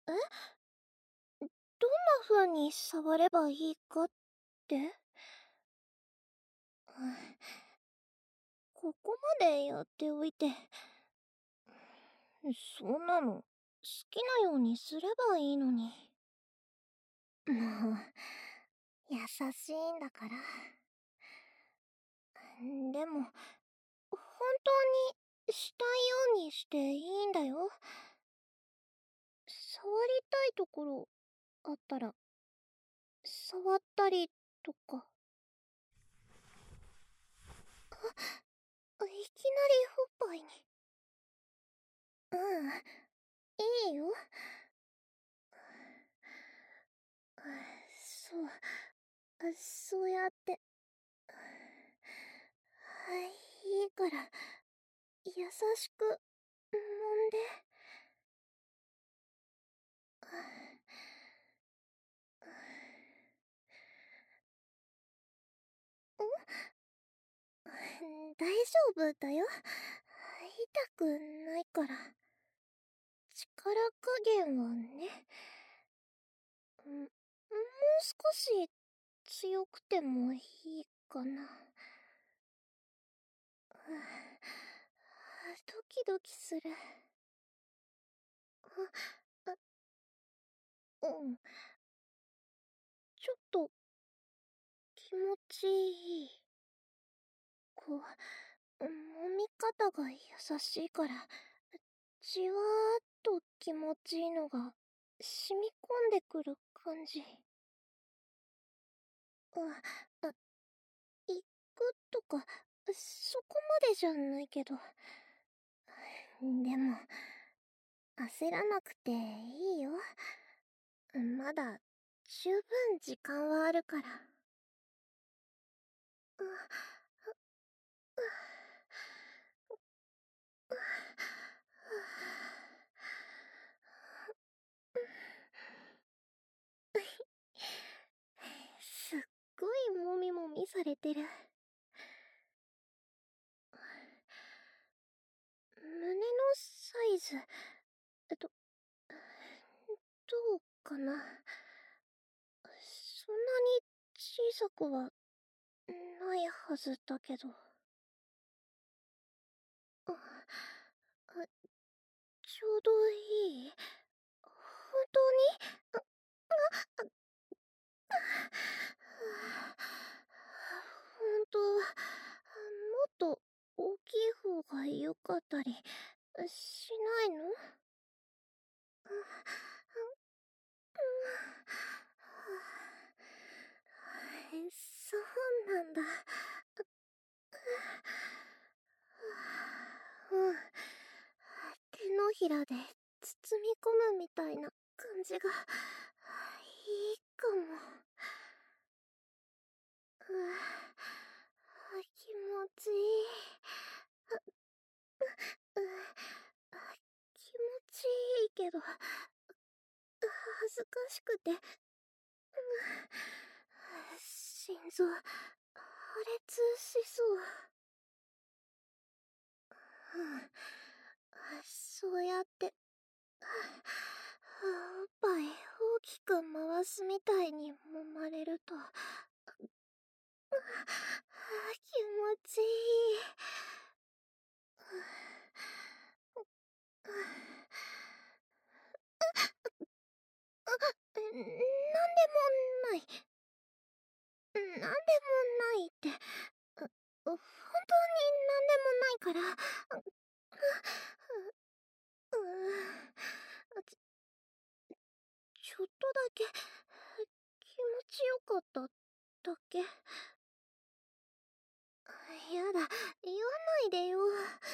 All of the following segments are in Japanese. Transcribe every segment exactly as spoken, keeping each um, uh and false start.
え、どんな風に触ればいいかって？ここまでやっておいて、そんなの好きなようにすればいいのに。もう、優しいんだから。でも、本当にしたいようにしていいんだよ。触りたいところあったら、触ったりとか。あ、いきなりおっぱいに。うん、いいよ。そう、そうやって。はい、いいから、優しく、揉んで。ん大丈夫だよ。痛くないから。力加減はね。んもう少し強くてもいいかな。ドキドキする。あ、あ、うん。ちょっと気持ちいい。こう、揉み方が優しいから、じわーっと気持ちいいのが染み込んでくる感じ。あ、あ、行くとか、そこまでじゃないけど。でも、焦らなくていいよ。まだ、十分時間はあるから。すっごいもみもみされてる。胸のサイズ、えっと、どうかな。そんなに小さくはないはずだけど。あ、あちょうどいい。本当に？あ、あ、あ、本当は、もっと大きい方が良かったりしないの？そうなんだ。うん。手のひらで包み込むみたいな感じがいいかも。気持ちいい。気持ちいいけど、恥ずかしくて、心臓破裂しそう。そうやって、おっぱい大きく回すみたいに揉まれると、気持ちいい。なんでもない。なんでもないって、本当になんでもないから、うーち、ちょっとだけ気持ちよかっただけ。やだ、言わないでよ。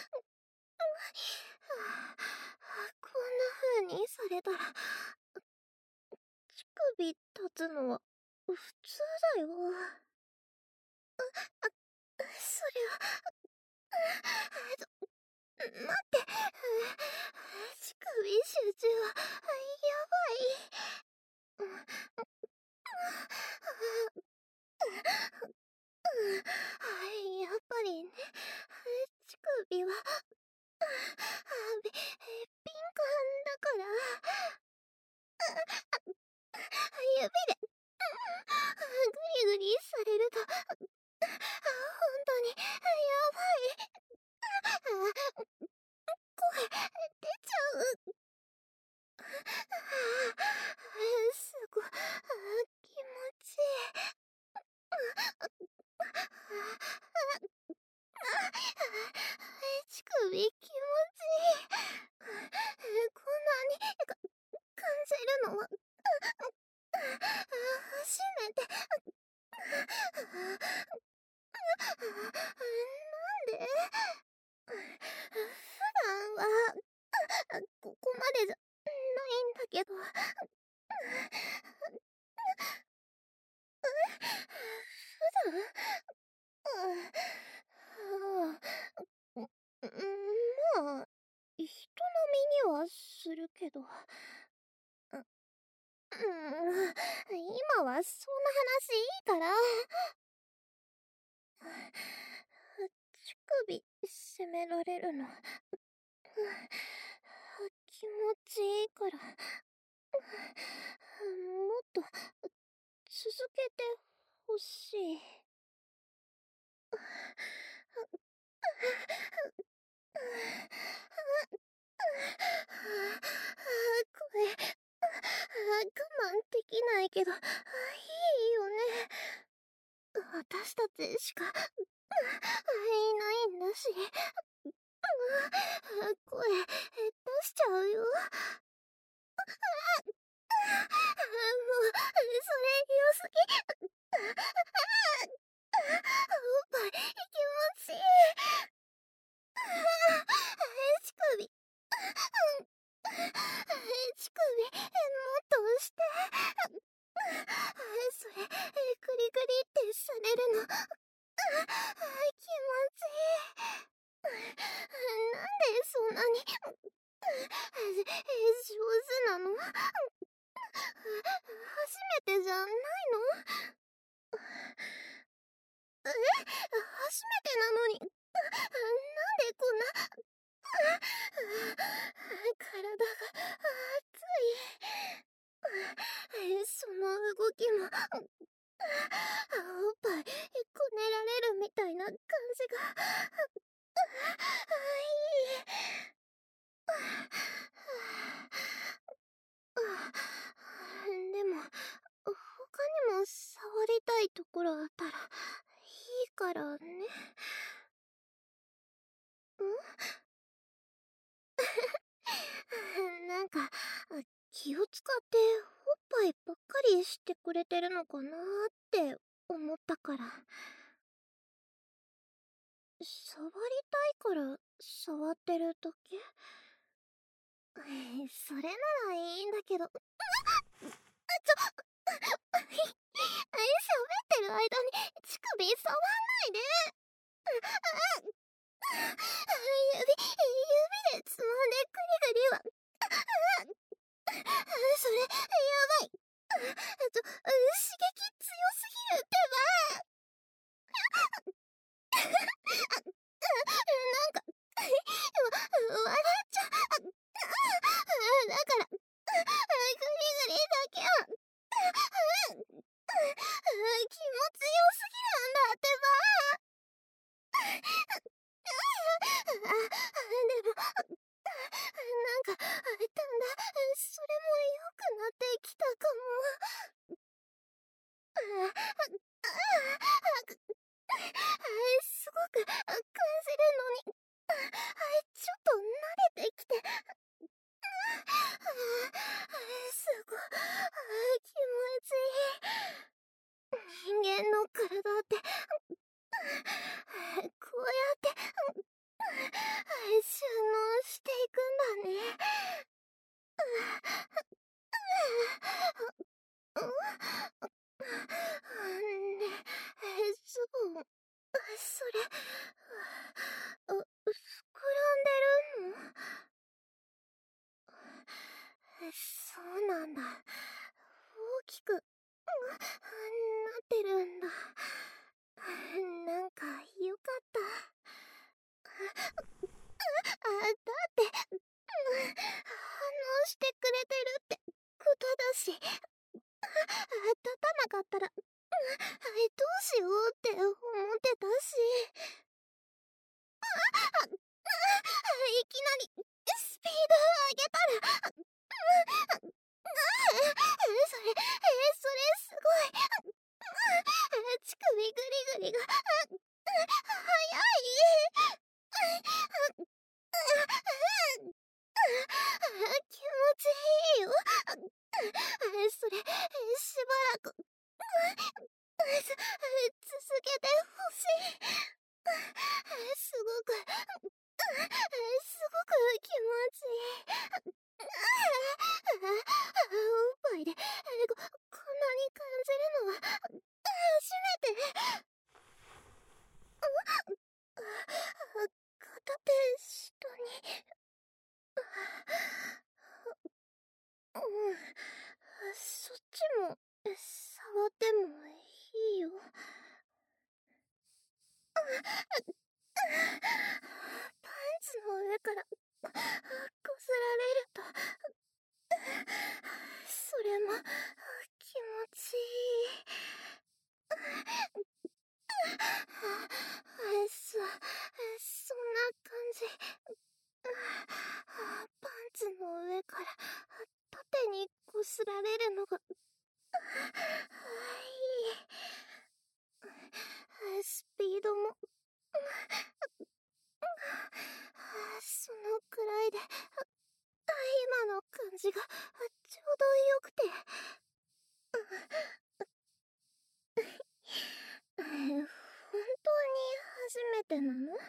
こんな風にされたら、乳首立つのは普通だよ。それは、待って、乳首集中は、やばい。やっぱりね、乳首は、び、敏感だから。 指でグリグリされると本当にやばい。声出ちゃう。すごい気持ちいい。乳首気持ちいい。こんなにか感じるのは初めて。なんで？普段はここまでじゃないんだけど。普段うん、まあ人並みにはするけど、うん、今はそんな話いいから。乳首責められるの気持ちいいから、もっと続けてほしい。声我慢できないけどいいよね。私たちしかいないんだし。声出しちゃうよ。もうそれ良すぎ。おっぱい気持ちいい。乳首乳首もっと押して。それグリグリってされるの気持ちいい。なんでそんなに上手なの？初めてじゃないの？え？初めてなのになんでこんな体が熱い。その動きもおっぱいこねられるみたいな感じがいい。でも他にも触りたいところあったらいいからね。んなんか気を使っておっぱいばっかりしてくれてるのかなーって思ったから。触りたいから触ってるだけ？それならいいんだけど。ちょ喋ってる間に乳首触んないで。指指でつまんでグリグリはそれやばい。ちょ刺激強すぎるってば。なんか笑っちゃだからグリグリだけは気持ちよすぎるんだってば。でもなんかだんだんそれも良くなってきたかも。すごく感じるのにちょっと慣れてきて。すごい気持ちいい。人間の体ってこうやって収納していくんだね。ねえ、ズボンそれ膨らんでるの？そうなんだ。大きくなってるんだ。なんかよかった。あ、だって反応してくれてるってことだし、立たなかったら、どうしようって思ってたし。いきなりスピード上げたら、それ、それすごい。乳首グリグリが早い。気持ちいいよ。それ、しばらく続けてほしい。すごく、すごく気持ちいい。おっぱいでこ、こんなに感じるのは初めて。片手下に。うん、そっちも触ってもいいよ。パンツの上からこすられると、それも気持ちいい。そ、そんな感じ。パンツの上から縦にこすられるのがいい。スピードもそのくらいで今の感じがちょうどよくて。本当に初めてなの？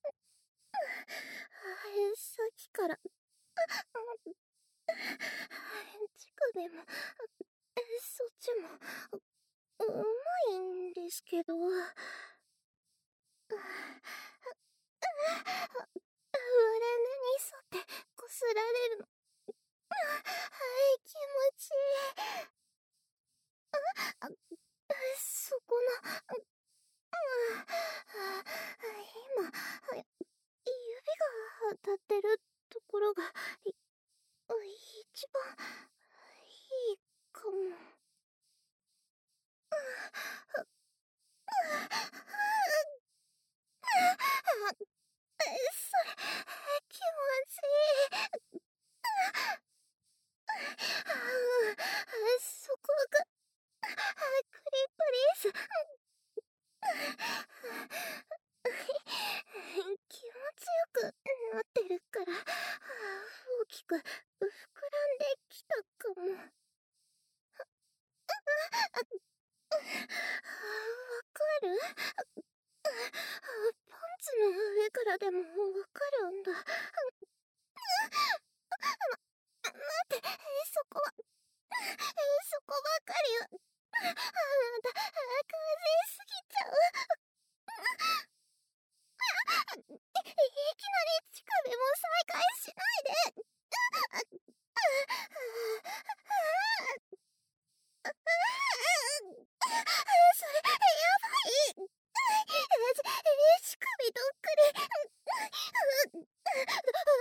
さっきから乳首もそっちもうまいんですけど、腕に沿ってこすられるの気持ちいい。そこの今指が当たってるところが一番いいかも。それ気持ちいい。そこがクリプリーズ。気持ちよくなってるから大きく膨らんできたかも。わかる？パンツの上からでもわかるんだ。ま、待って、そこはそこばかりはあんた感じすぎちゃう。いきなり乳首も再開しないで。それやばい。乳首どっくり。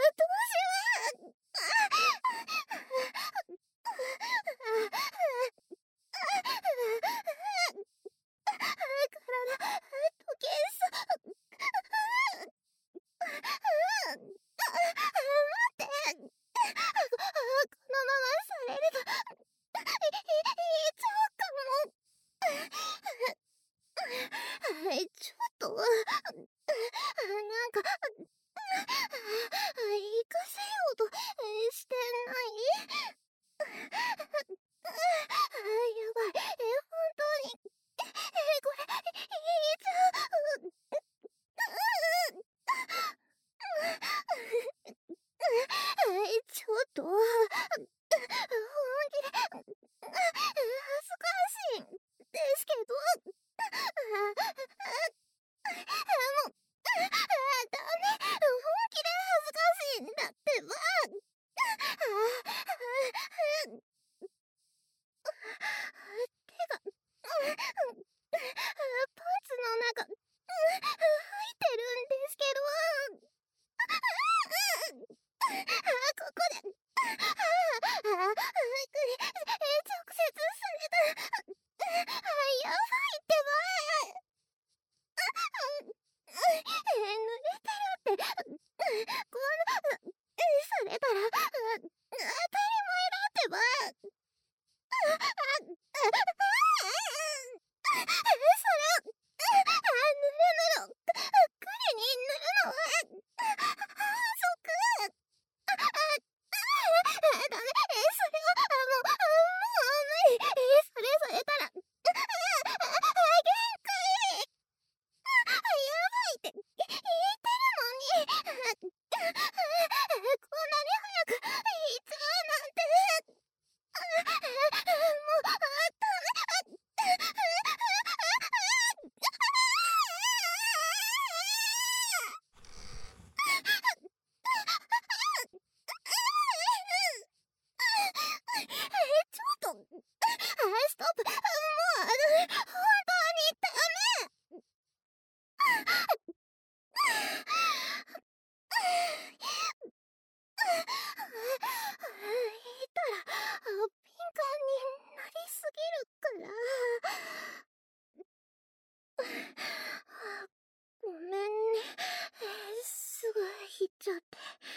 切っちゃって。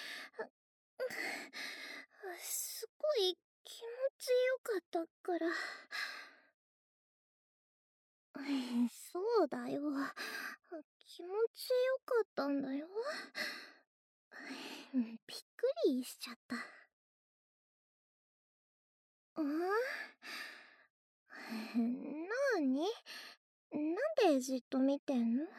すごい気持ちよかったから。そうだよ。気持ちよかったんだよ。びっくりしちゃった。ん？なーに？なんでじっと見てんの？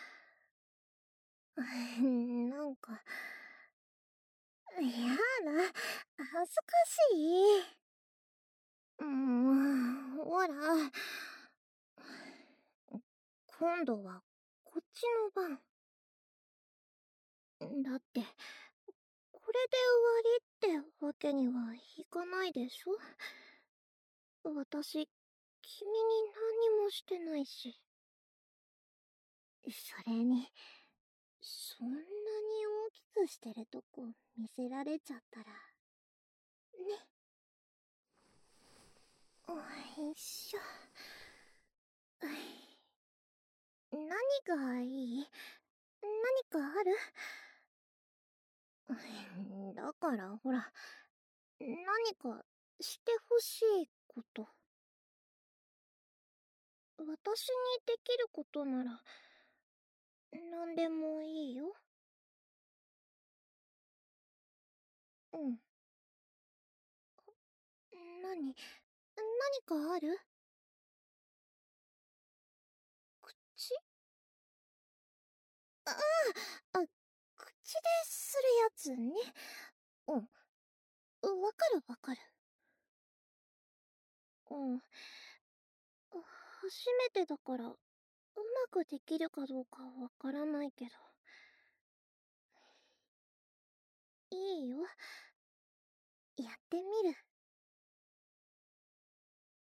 なんか、やだ、恥ずかしい。もう、ほら。今度はこっちの番。だって、これで終わりってわけにはいかないでしょ？私、君に何もしてないし。それに、そんなに大きくしてるとこ見せられちゃったら。ね。おいしょ。何がいい？何かある？だからほら、何かしてほしいこと。私にできることなら、何でもいいよ。うん。何？何かある？口？ああ、あ、口でするやつね。うん。わかるわかる。うん。初めてだから、うまくできるかどうかわからないけど。いいよ。やってみる。